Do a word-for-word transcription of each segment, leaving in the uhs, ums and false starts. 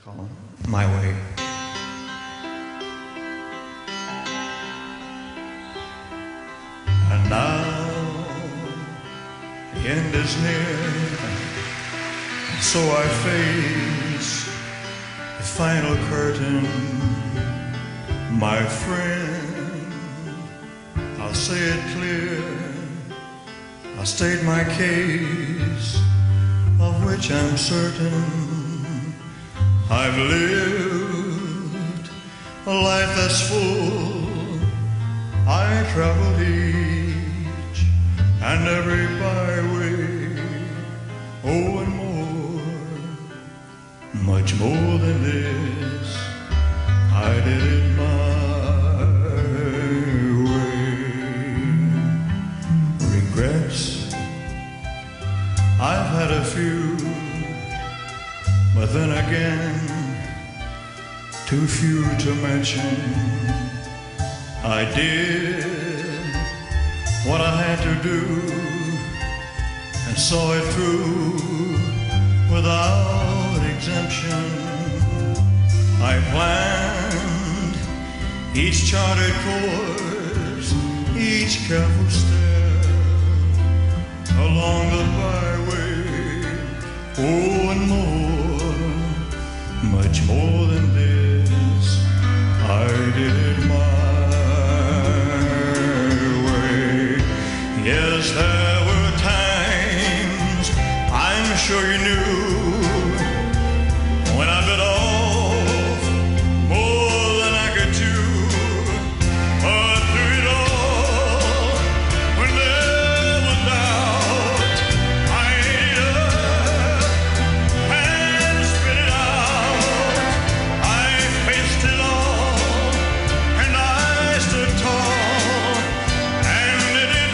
called My Way. And now the end is near, so I face the final curtain. My friend, I'll say it clear, I'll state my case, of which I'm certain. I've lived a life that's full. I traveled each and every byway, oh, and more, much more than this, I did it my way. Regrets, I've had a few, but then again, too few to mention. I did what I had to do and saw it through without exemption. I planned each charted course, each careful step along the byway, oh, and more, much more than this, I did it my way. Yes, there were times, I'm sure you knew, when I bit off more than I could chew. But through it all, when there was doubt, I ate it up and spit it out. I faced it all, and I stood tall, and did it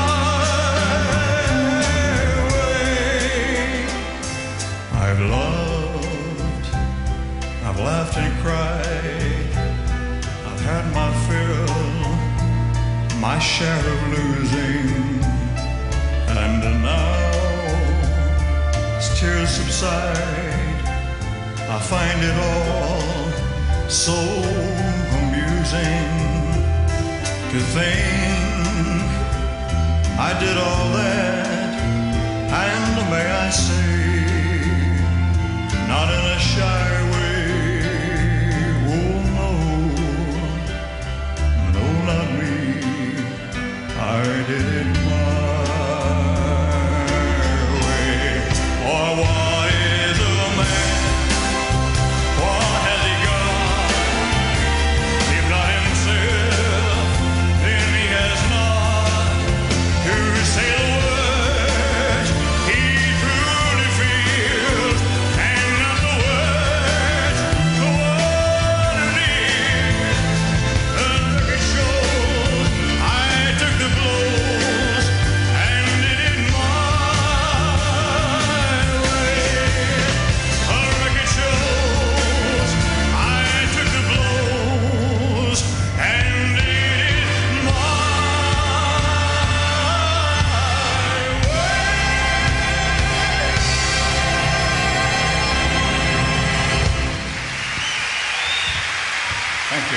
my way. I've loved, I've laughed and cried, I've had my fill, my share of losing, and now as tears subside, I find it all so amusing to think I did all that, and may I say, not in a shy